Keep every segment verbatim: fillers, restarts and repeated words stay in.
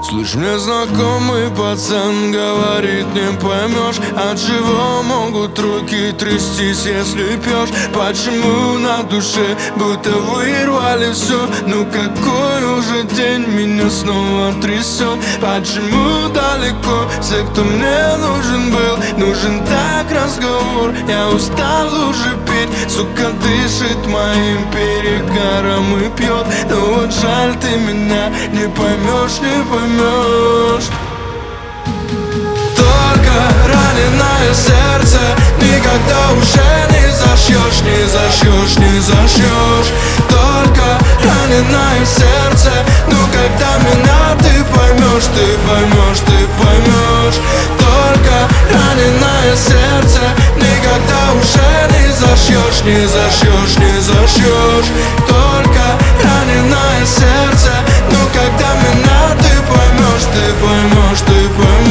Слышь, мне знакомый пацан говорит, не поймешь, от чего могут руки трястись, если пьешь. Почему на душе будто вырвали все? Ну какой уже день меня снова трясет? Почему далеко все, кто мне нужен был? Нужен так разговор, я устал уже петь. Сука дышит моим перегаром и пьет. Ну вот жаль, ты меня не поймешь, не поймешь. Только раненое сердце никогда уже не зашьешь, не зашьешь, не зашьешь. Только раненое сердце, ну когда меня ты поймешь, ты поймешь, ты поймешь. Только раненое сердце никогда уже не зашьешь, не зашьешь, не зашьешь. Только раненое сердце, ну когда меня ты поймешь, ты поймешь, ты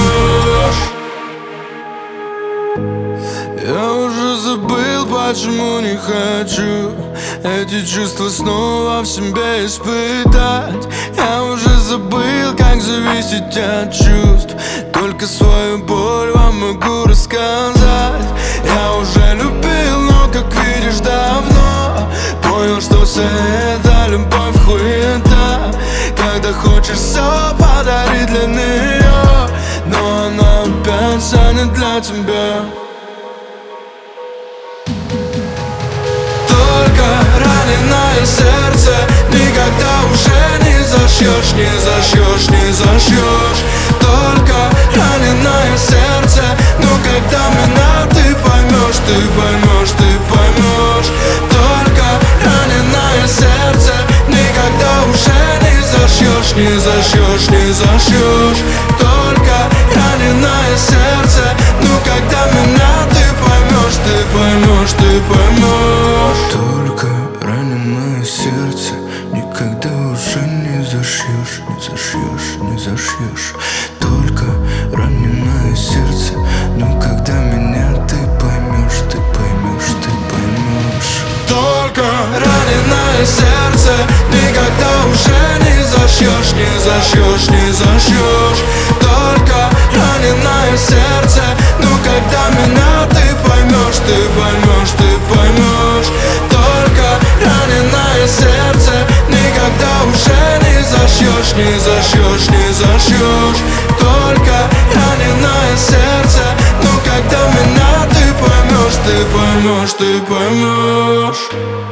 поймешь. Я уже забыл, почему не хочу эти чувства снова в себе испытать. Я уже забыл, как зависеть от чувств. Только свою боль вам могу рассказать. Я уже любил, но, как видишь, давно понял, что вся эта любовь хуета. Когда хочешь все подарить для нее, но она опять станет для тебя. Только раненое сердце никогда уже не зашьешь, не зашьешь, не зашьешь. Только раненое сердце, ну когда меня ты поймешь, ты поймешь, ты поймешь. Только раненое сердце никогда уже не зашьешь, не зашьешь, не зашьешь. Только раненое сердце, ну когда меня ты поймешь, ты поймешь, ты поймешь. Только раненое сердце никогда уже не зашьешь, не зашьешь, не зашьешь. Только раненое сердце, но когда меня ты поймешь, ты поймешь, ты поймешь. Только раненое сердце никогда уже не зашьешь, не зашьешь, не зашьешь. Только раненое сердце, ну когда меня ты поймешь, ты поймешь, ты поймешь. Только раненое сердце никогда уже не зашьешь, не зашьешь, не зашьешь. Только раненое сердце, ну когда меня ты поймешь, ты поймешь, ты поймешь.